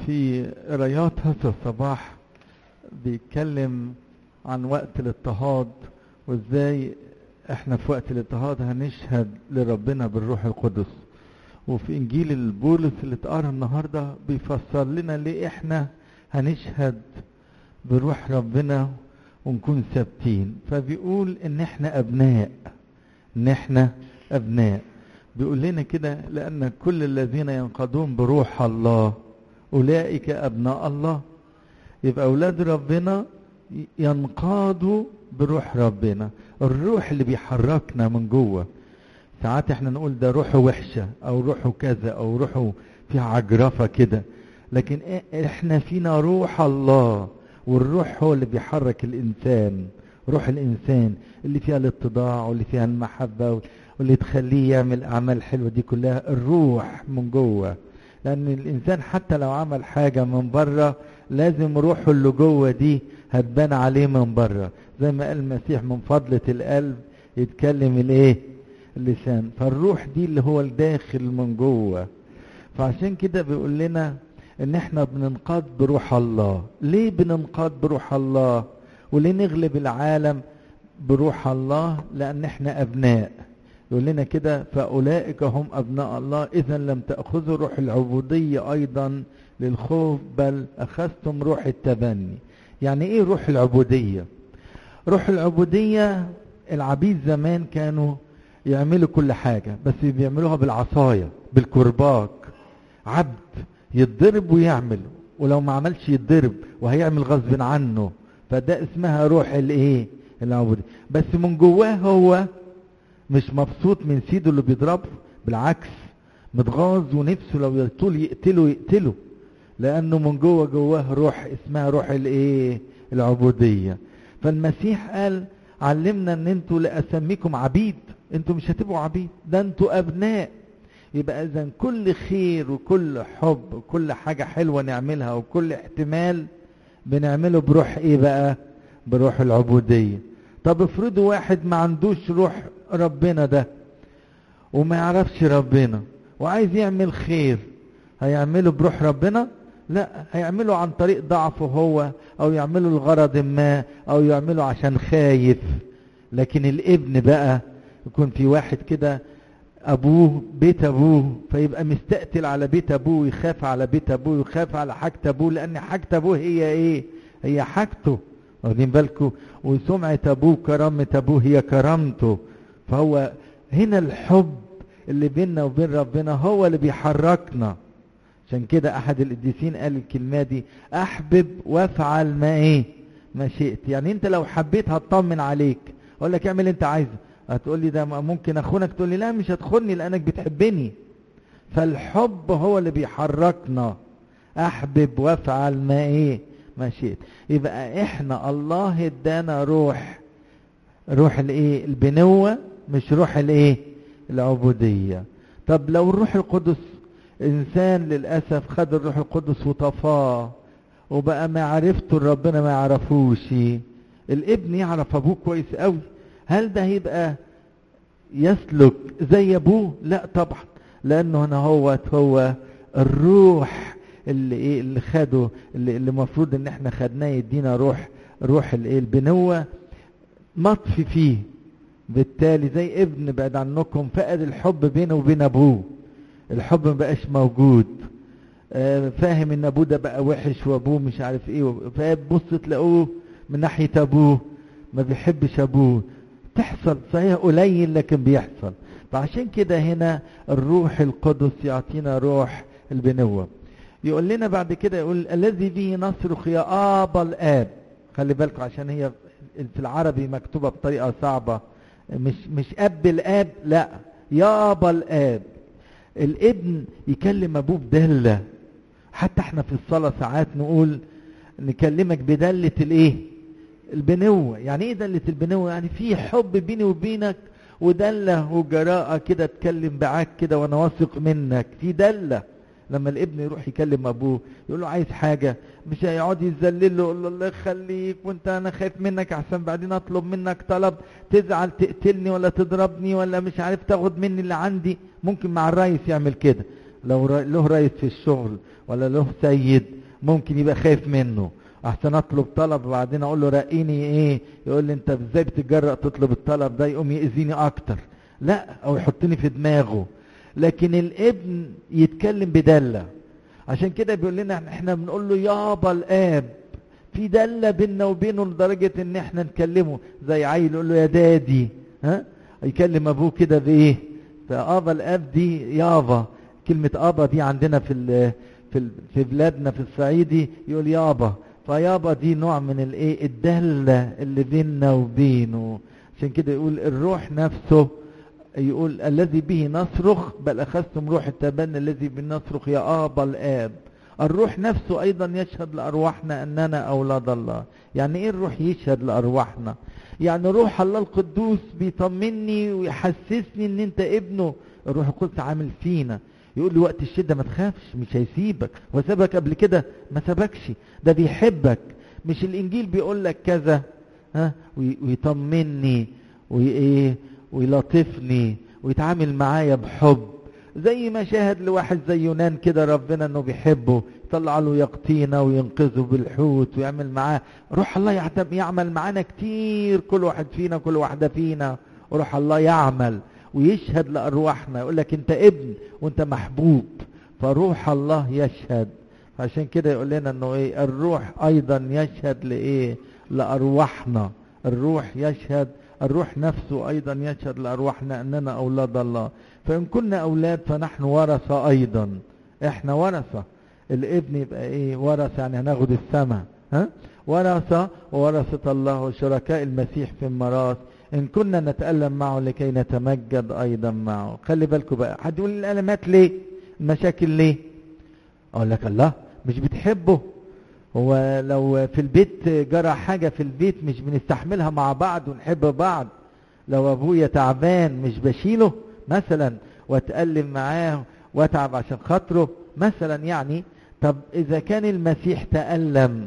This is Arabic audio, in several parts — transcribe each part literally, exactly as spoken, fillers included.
في قرايات هذا الصباح بيتكلم عن وقت الاضطهاد وازاي احنا في وقت الاضطهاد هنشهد لربنا بالروح القدس. وفي انجيل البولس اللي اتقرا النهارده بيفسر لنا ليه احنا هنشهد بروح ربنا ونكون ثابتين. فبيقول ان احنا ابناء، ان احنا ابناء. بيقول لنا كده لان كل الذين ينقضون بروح الله اولئك ابناء الله. يبقى اولاد ربنا ينقادوا بروح ربنا، الروح اللي بيحركنا من جوه. ساعات احنا نقول ده روحه وحشه او روحه كذا او روحه فيها عجرفه كده، لكن احنا فينا روح الله، والروح هو اللي بيحرك الانسان. روح الانسان اللي فيها الاتضاع واللي فيها المحبه واللي تخليه يعمل اعمال حلوه، دي كلها الروح من جوه. لان الانسان حتى لو عمل حاجه من بره لازم روحه اللي جوه دي هتبان عليه من بره، زي ما قال المسيح من فضلة القلب يتكلم الايه؟ اللسان. فالروح دي اللي هو الداخل من جوه. فعشان كده بيقول لنا ان احنا بننقاد بروح الله. ليه بننقاد بروح الله؟ وليه نغلب العالم بروح الله؟ لان احنا ابناء. يقول لنا كده فاولئك هم ابناء الله اذا لم تاخذوا روح العبوديه ايضا للخوف بل اخذتم روح التبني. يعني ايه روح العبوديه؟ روح العبوديه العبيد زمان كانوا يعملوا كل حاجه بس بيعملوها بالعصايه بالكرباج. عبد يتضرب ويعمل، ولو ما عملش يتضرب وهيعمل غصب عنه. فده اسمها روح الايه؟ العبوديه. بس من جواه هو مش مبسوط من سيده اللي بيضربه، بالعكس متغاظ ونفسه لو يطول يقتله يقتله، لانه من جوه جواه روح اسمها روح الايه؟ العبوديه. فالمسيح قال علمنا ان انتوا لاسميكم عبيد، انتوا مش هتبقوا عبيد، ده انتوا ابناء. يبقى اذا كل خير وكل حب وكل حاجه حلوه نعملها وكل احتمال بنعمله بروح ايه بقى؟ بروح العبوديه. طب افرضوا واحد ما عندوش روح ربنا ده وما يعرفش ربنا وعايز يعمل خير، هيعمله بروح ربنا؟ لا، هيعمله عن طريق ضعفه هو، او يعمله لغرض ما، او يعمله عشان خايف. لكن الابن بقى يكون في واحد كده ابوه بيت ابوه فيبقى مستقتل على بيت ابوه، يخاف على بيت ابوه، يخاف على حاجة ابوه، لان حاجة ابوه هي ايه؟ هي حاجته. واخدين بالكم؟ وسمعة ابوه كرامة ابوه هي كرامته. فهو هنا الحب اللي بيننا وبين ربنا هو اللي بيحركنا. عشان كده احد القديسين قال الكلمة دي احبب وافعل ما ايه؟ ما شئت. يعني انت لو حبيت هتطمن عليك، اقول لك اعمل انت عايزه، هتقول لي ده ممكن اخونك، تقول لي لا مش هتخوني لانك بتحبني. فالحب هو اللي بيحركنا. احبب وافعل ما ايه؟ ما شئت. يبقى احنا الله ادانا روح، روح الايه؟ البنوة، مش روح الايه؟ العبودية. طب لو الروح القدس انسان للأسف خد الروح القدس وطفاه وبقى معرفته ربنا ما يعرفوش، الابن يعرف ابوه كويس قوي، هل ده هيبقى يسلك زي ابوه؟ لا طبعا، لانه هنا هو هو الروح اللي ايه؟ اللي خده، اللي المفروض ان احنا خدناه يدينا روح، روح الايه؟ البنوة مطفي فيه. بالتالي زي ابن بعد عنكم فقد الحب بينه وبين ابوه، الحب ما بقاش موجود. آه فاهم ان ابوه ده بقى وحش وابوه مش عارف ايه، فبص تلاقوه من ناحية ابوه ما بيحبش ابوه. تحصل صحيح قليل لكن بيحصل. فعشان كده هنا الروح القدس يعطينا روح البنوة. يقول لنا بعد كده، يقول الذي به نصرخ يا ابا الاب. خلي بالكم عشان هي في العربي مكتوبة بطريقة صعبة، مش مش اب الاب، لا، يا ابا الاب. الابن يكلم ابوه بدلة. حتى احنا في الصلاة ساعات نقول نكلمك بدلة الايه؟ البنوة. يعني ايه دلة البنوة؟ يعني في حب بيني وبينك ودلة وجراءة كده، اتكلم معاك كده وانا واثق منك، في دلة. لما الابن يروح يكلم ابوه يقول له عايز حاجة، مش هيقعد يذلل له يقول له الله يخليك وانت انا خايف منك احسن بعدين اطلب منك طلب تزعل تقتلني ولا تضربني ولا مش عارف تاخد مني اللي عندي. ممكن مع الرئيس يعمل كده، لو له رئيس في الشغل ولا له سيد ممكن يبقى خايف منه، احسن اطلب طلب وبعدين اقول له رقيني ايه، يقول لي انت ازاي بتتجرأ تطلب الطلب ده، يقوم يأذيني اكتر، لا او يحطني في دماغه. لكن الابن يتكلم بدلة، عشان كده بيقول لنا احنا بنقول له يابا الاب، في دلة بيننا وبينه لدرجة ان احنا نكلمه زي عيل يقول له يا دادي، ها يكلم ابوه كده بايه، فابا الاب دي يابا. كلمة ابا دي عندنا في ال في ال في بلادنا في الصعيدي يقول يابا، فيابا دي نوع من الايه الدلة اللي بيننا وبينه. عشان كده يقول الروح نفسه، يقول الذي به نصرخ، بل اخذتم روح التبني الذي به نصرخ يا ابا الاب. الروح نفسه ايضا يشهد لارواحنا اننا اولاد الله. يعني ايه الروح يشهد لارواحنا؟ يعني روح الله القدوس بيطمني ويحسسني ان انت ابنه. الروح القدس عامل فينا، يقول لي وقت الشده ما تخافش، مش هيسيبك، وسابك قبل كده ما سابكش، ده بيحبك. مش الانجيل بيقول لك كذا، ها ويطمني وايه ويلطفني ويتعامل معايا بحب، زي ما شاهد لواحد زي يونان كده ربنا انه بيحبه، يطلع له يقطينا وينقذه بالحوت ويعمل معاه. روح الله يعمل معانا كتير، كل واحد فينا كل واحدة فينا وروح الله يعمل ويشهد لأرواحنا، يقول لك انت ابن وانت محبوب، فروح الله يشهد. عشان كده يقول لنا انه ايه الروح ايضا يشهد لايه لأرواحنا. الروح يشهد، الروح نفسه ايضا يشهد لأرواحنا اننا اولاد الله. فان كنا اولاد فنحن ورثة ايضا، احنا ورثة. الابن يبقى ايه ورثة، يعني هناخد السماء، ها ورثة وورثة الله وشركاء المسيح في الميراث، ان كنا نتألم معه لكي نتمجد ايضا معه. خلي بالكم بقى، حد يقول الالمات ليه، المشاكل ليه؟ اقول لك الله مش بتحبه. هو لو في البيت جرى حاجة في البيت مش بنستحملها مع بعض ونحب بعض؟ لو ابويا تعبان مش بشيله مثلا واتألم معاه واتعب عشان خاطره مثلا يعني؟ طب اذا كان المسيح تألم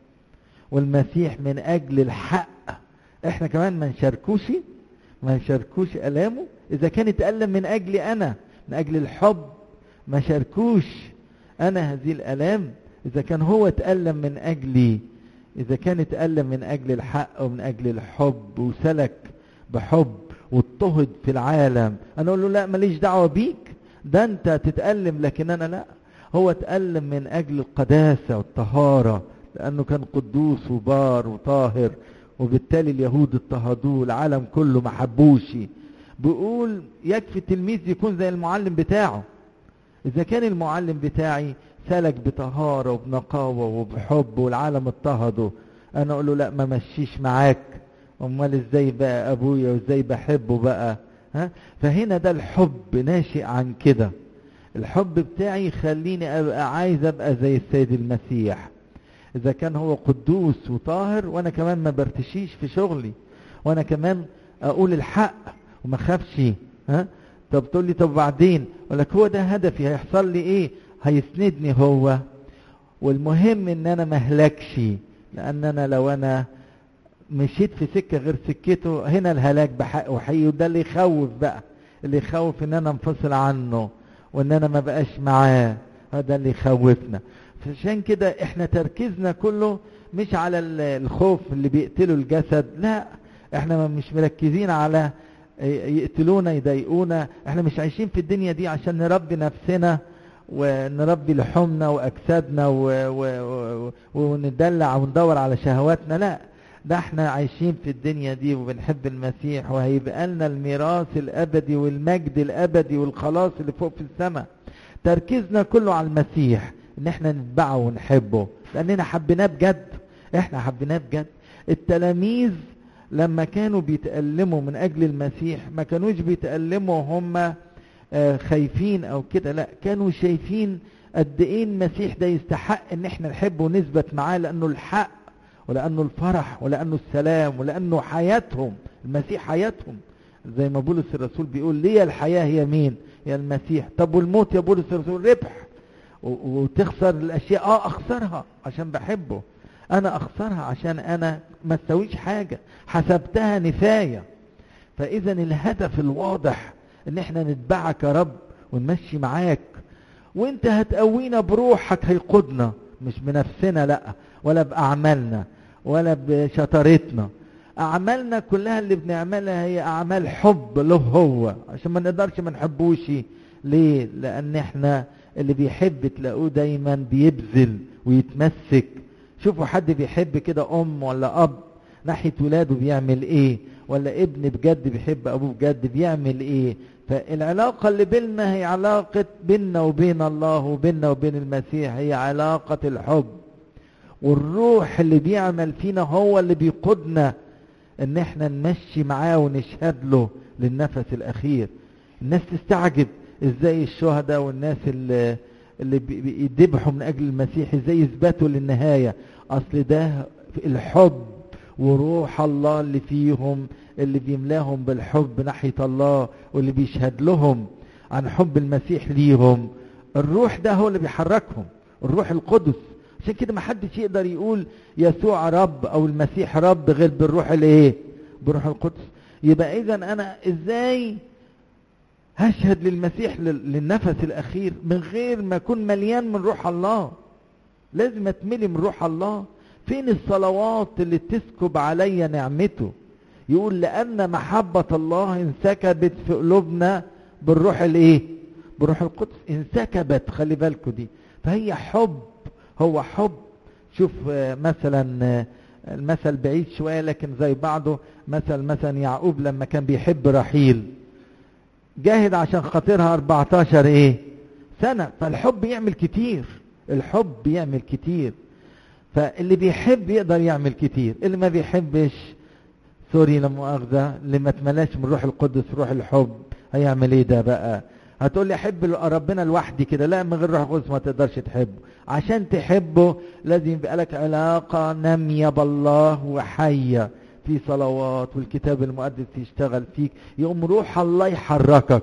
والمسيح من اجل الحق، احنا كمان ما نشاركوش ما نشاركوش الامه؟ اذا كان يتألم من اجلي انا من اجل الحب، ما شاركوش انا هذه الالام؟ اذا كان هو تألم من اجلي، اذا كان يتألم من اجل الحق ومن اجل الحب وسلك بحب واضطهد في العالم، انا اقول له لا ماليش دعوة بيك، ده انت تتألم لكن انا لا. هو تألم من اجل القداسة والطهارة، لانه كان قدوس وبار وطاهر، وبالتالي اليهود اضطهدوه، العالم كله ما حبوش. بيقول يكفي التلميذ يكون زي المعلم بتاعه. اذا كان المعلم بتاعي سلك بطهارة وبنقاوة وبحب والعالم اضطهده، انا اقول له لا ما مشيش معاك، امال ازاي بقى ابويا وازاي بحبه بقى؟ ها فهنا ده الحب ناشئ عن كده. الحب بتاعي يخليني ابقى عايز ابقى زي السيد المسيح. اذا كان هو قدوس وطاهر وانا كمان ما برتشيش في شغلي، وانا كمان اقول الحق وما خافش، ها طب تقول لي طب بعدين؟ اقول لك هو ده هدفي، هيحصل لي ايه؟ هيسندني هو، والمهم ان انا مهلكش، لان انا لو انا مشيت في سكة غير سكته هنا الهلاك بحق وحقيقي. وده اللي يخوف بقى، اللي يخوف ان انا انفصل عنه وان انا ما بقاش معاه، هذا اللي يخوفنا. عشان كده احنا تركيزنا كله مش على الخوف اللي بيقتلوا الجسد، لا احنا مش مركزين على يقتلونا يضايقونا. احنا مش عايشين في الدنيا دي عشان نربي نفسنا ونربي لحومنا واجسادنا وندلع وندور على شهواتنا، لا ده احنا عايشين في الدنيا دي وبنحب المسيح، وهيبقى لنا الميراث الابدي والمجد الابدي والخلاص اللي فوق في السماء. تركيزنا كله على المسيح، ان احنا نتبعه ونحبه لاننا حبيناه بجد. احنا حبيناه بجد. التلاميذ لما كانوا بيتألموا من اجل المسيح ما كانوش بيتألموا هم خايفين او كده، لا كانوا شايفين قد ايه المسيح ده يستحق ان احنا نحبه ونثبت معاه، لانه الحق ولانه الفرح ولانه السلام ولانه حياتهم. المسيح حياتهم، زي ما بولس الرسول بيقول ليه الحياة هي مين؟ هي المسيح. طب والموت يا بولس الرسول؟ ربح. وتخسر الاشياء، اه اخسرها عشان بحبه، انا اخسرها عشان انا ما تسويش حاجة، حسبتها نفاية. فاذا الهدف الواضح ان احنا نتبعك يا رب ونمشي معاك وانت هتقوينا بروحك هيقودنا، مش بنفسنا لا، ولا بأعمالنا ولا بشطارتنا. أعمالنا كلها اللي بنعملها هي أعمال حب له هو، عشان ما نقدرش ما نحبوش. ليه؟ لأن احنا اللي بيحب تلاقوه دايما بيبذل ويتمسك. شوفوا حد بيحب كده أم ولا أب ناحية ولاده بيعمل ايه، ولا ابن بجد بيحب أبوه بجد بيعمل ايه. فالعلاقة اللي بيننا هي علاقة بيننا وبين الله وبيننا وبين المسيح، هي علاقة الحب. والروح اللي بيعمل فينا هو اللي بيقودنا ان احنا نمشي معاه ونشهد له للنفس الاخير. الناس تستعجب ازاي الشهداء والناس اللي, اللي بيذبحوا من اجل المسيح ازاي يثبتوا للنهاية. اصل ده الحب وروح الله اللي فيهم، اللي بيملاهم بالحب ناحية الله، واللي بيشهد لهم عن حب المسيح ليهم. الروح ده هو اللي بيحركهم، الروح القدس. عشان كده ما حدش يقدر يقول يسوع رب او المسيح رب غير بالروح الايه؟ بروح القدس. يبقى اذا انا ازاي هشهد للمسيح للنفس الاخير من غير ما اكون مليان من روح الله؟ لازم اتملي من روح الله. فين الصلوات اللي تسكب علي نعمته؟ يقول لان محبة الله انسكبت في قلوبنا بالروح الايه؟ بروح القدس. انسكبت، خلي بالكم دي. فهي حب، هو حب. شوف مثلا المثل بعيد شوية لكن زي بعضه. مثل مثلا يعقوب لما كان بيحب رحيل جاهد عشان خاطرها أربعتاشر ايه سنة. فالحب يعمل كتير، الحب يعمل كتير. فاللي بيحب يقدر يعمل كتير. اللي ما بيحبش سوري لا مؤاخذة، اللي ما تملاش من روح القدس روح الحب هيعمل ايه ده بقى؟ هتقول لي احب ربنا لوحدي كده؟ لا، من غير روح القدس ما تقدرش تحبه. عشان تحبه لازم يبقى لك علاقة نامية بالله وحية في صلوات والكتاب المقدس يشتغل فيك. يقوم روح الله يحركك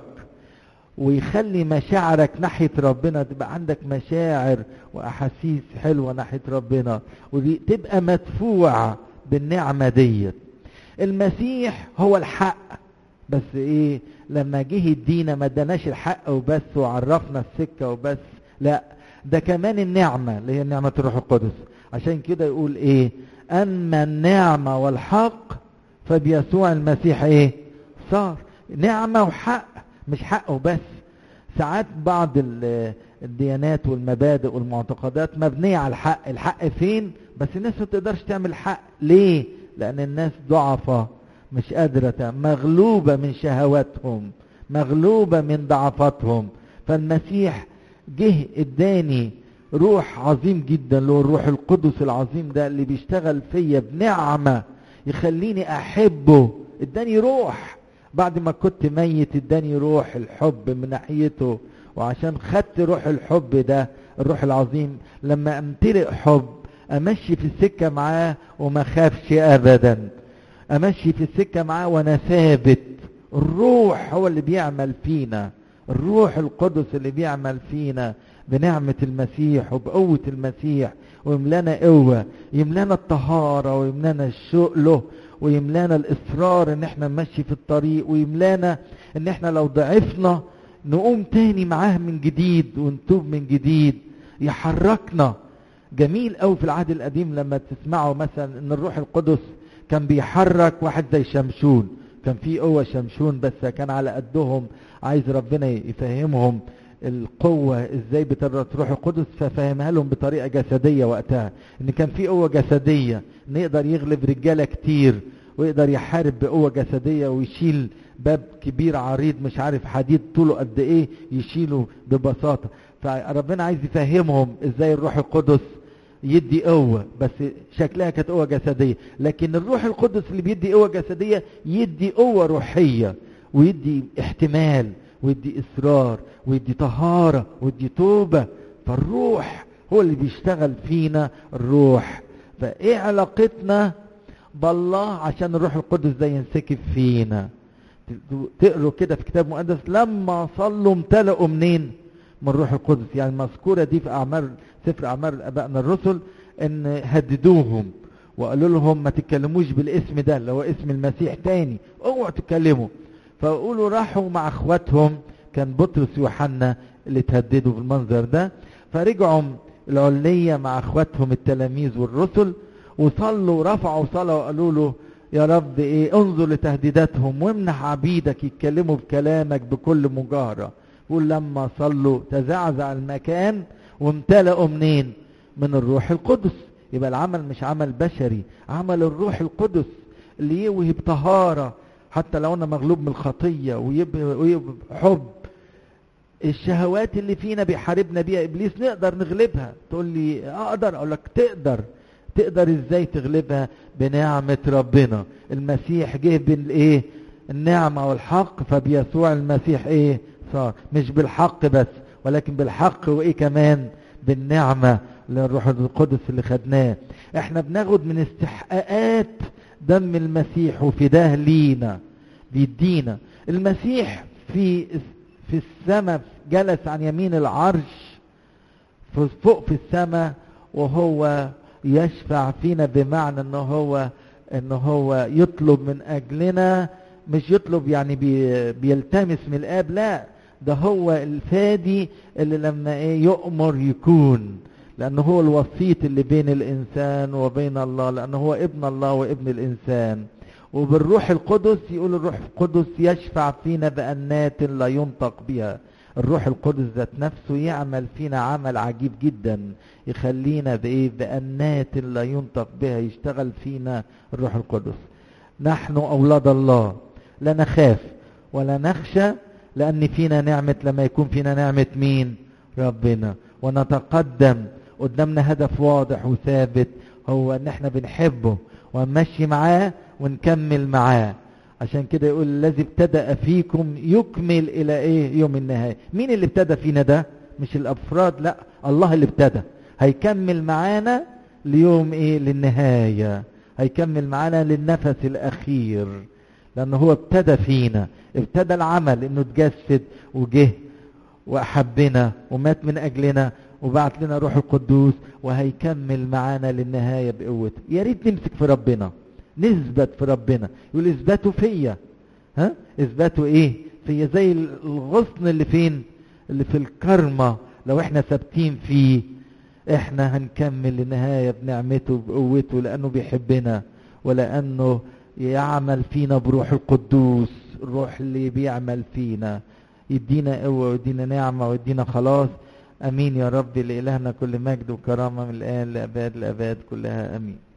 ويخلي مشاعرك ناحية ربنا، تبقى عندك مشاعر وأحاسيس حلوة ناحية ربنا، وتبقى مدفوع بالنعمة ديت. المسيح هو الحق، بس ايه لما جه يدينا ما اداناش الحق وبس وعرفنا السكة وبس، لا ده كمان النعمة اللي هي نعمة الروح القدس. عشان كده يقول ايه؟ اما النعمة والحق فبيسوع المسيح ايه صار. نعمة وحق، مش حق وبس. ساعات بعض الديانات والمبادئ والمعتقدات مبنية على الحق. الحق فين؟ بس الناس ما تقدرش تعمل حق. ليه؟ لان الناس ضعفة مش قادرة، مغلوبة من شهواتهم، مغلوبة من ضعفاتهم. فالمسيح جه اداني روح عظيم جدا، له الروح القدس العظيم ده اللي بيشتغل فيا بنعمة يخليني احبه. اداني روح بعد ما كنت ميت، اداني روح الحب من ناحيته. وعشان خدت روح الحب ده الروح العظيم، لما امتلئ حب امشي في السكة معاه وما خافش ابدا، امشي في السكة معاه وانا ثابت. الروح هو اللي بيعمل فينا، الروح القدس اللي بيعمل فينا بنعمة المسيح وبقوة المسيح، ويملانا قوة، يملانا الطهارة، ويملانا الشوق له، ويملانا الاصرار ان احنا نمشي في الطريق، ويملانا ان احنا لو ضعفنا نقوم تاني معاه من جديد ونتوب من جديد. يحركنا. جميل قوي في العهد القديم لما تسمعوا مثلا ان الروح القدس كان بيحرك واحد زي شمشون. كان في قوة شمشون بس كان على قدهم، عايز ربنا يفهمهم القوة ازاي بتروح القدس، ففهمها لهم بطريقة جسدية وقتها. ان كان في قوة جسدية ان يقدر يغلب رجالة كتير، ويقدر يحارب بقوة جسدية، ويشيل باب كبير عريض مش عارف حديد طوله قد ايه يشيله ببساطة. فربنا عايز يفهمهم ازاي الروح القدس يدي قوة، بس شكلها كانت قوة جسدية. لكن الروح القدس اللي بيدي قوة جسدية يدي قوة روحية، ويدي احتمال، ويدي اصرار، ويدي طهارة، ويدي توبة. فالروح هو اللي بيشتغل فينا، الروح. فايه علاقتنا بالله عشان الروح القدس ده ينسكب فينا؟ تقروا كده في كتاب مقدس لما صلوا امتلئوا منين؟ من الروح القدس. يعني المذكورة دي في اعمال سفر اعمال ابائنا الرسل ان هددوهم وقالوا لهم ما تتكلموش بالاسم ده اللي هو اسم المسيح تاني، اوعوا تتكلموا. فقولوا راحوا مع اخواتهم، كان بطرس ويوحنا اللي تهددوا بالمنظر ده. فرجعوا العلية مع اخواتهم التلاميذ والرسل وصلوا ورفعوا صلاة وقالوا له يا رب ايه انظر لتهديداتهم وامنح عبيدك يتكلموا بكلامك بكل مجاهرة. يقول لما صلوا تزعزع المكان وامتلأوا منين؟ من الروح القدس. يبقى العمل مش عمل بشري، عمل الروح القدس اللي يوهب طهارة حتى لو انا مغلوب من الخطية، ويبقى حب. الشهوات اللي فينا بيحاربنا بيها ابليس نقدر نغلبها. تقول لي اقدر؟ اقول لك تقدر. تقدر ازاي تغلبها؟ بنعمة ربنا. المسيح جه بالايه؟ النعمة والحق. فبيسوع المسيح ايه صار؟ مش بالحق بس، ولكن بالحق وايه كمان؟ بالنعمة للروح القدس اللي خدناه. احنا بناخد من استحقاقات دم المسيح وفداه لينا بيدينا. المسيح في في السماء جلس عن يمين العرش فوق في السماء وهو يشفع فينا، بمعنى انه هو انه هو يطلب من اجلنا. مش يطلب يعني بي بيلتمس من الاب، لا، ده هو الفادي اللي لما ايه يؤمر يكون، لانه هو الوسيط اللي بين الانسان وبين الله، لانه هو ابن الله وابن الانسان. وبالروح القدس يقول الروح القدس يشفع فينا بأنات لا ينطق بها. الروح القدس ذات نفسه يعمل فينا عمل عجيب جدا، يخلينا بايه؟ بأنات لا ينطق بها. يشتغل فينا الروح القدس. نحن أولاد الله لا نخاف ولا نخشى، لأن فينا نعمة. لما يكون فينا نعمة مين؟ ربنا. ونتقدم قدامنا هدف واضح وثابت، هو ان احنا بنحبه ونمشي معاه ونكمل معاه. عشان كده يقول الذي ابتدأ فيكم يكمل الى ايه؟ يوم النهاية. مين اللي ابتدى فينا ده؟ مش الافراد، لا، الله اللي ابتدى. هيكمل معانا ليوم ايه؟ للنهاية. هيكمل معانا للنفس الاخير، لانه هو ابتدى فينا. ابتدى العمل انه اتجسد وجه واحبنا ومات من اجلنا وبعت لنا روح القدوس، وهيكمل معانا للنهاية بقوته. يا ريت نمسك في ربنا، نثبت في ربنا. يقول اثبتوا فيا. ها؟ اثبتوا ايه؟ فيا زي الغصن اللي فين؟ اللي في الكرمة. لو احنا ثابتين فيه احنا هنكمل للنهاية بنعمته بقوته، لانه بيحبنا ولانه يعمل فينا بروح القدوس. الروح اللي بيعمل فينا يدينا قوة ويدينا نعمة ويدينا خلاص. امين يا رب. لإلهنا كل مجد وكرامة من الآن لأباد الأباد كلها امين.